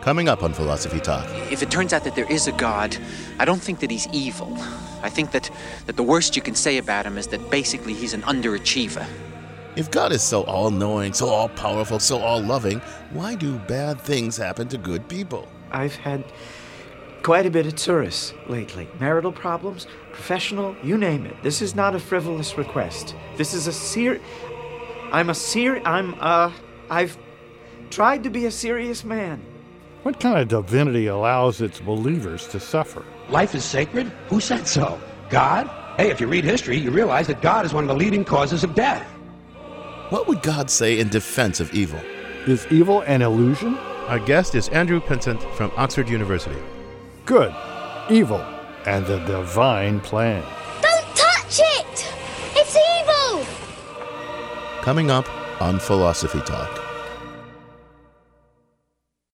Coming up on Philosophy Talk. If it turns out that there is a God, I don't think that he's evil. I think that the worst you can say about him is that basically he's an underachiever. If God is so all-knowing, so all-powerful, so all-loving, why do bad things happen to good people? I've had quite a bit of tourists lately. Marital problems, professional, you name it. This is not a frivolous request. This is I've tried to be a serious man. What kind of divinity allows its believers to suffer? Life is sacred? Who said so? God? Hey, if you read history, you realize that God is one of the leading causes of death. What would God say in defense of evil? Is evil an illusion? Our guest is Andrew Pinsent from Oxford University. Good, evil, and the divine plan. Don't touch it! It's evil! Coming up on Philosophy Talk.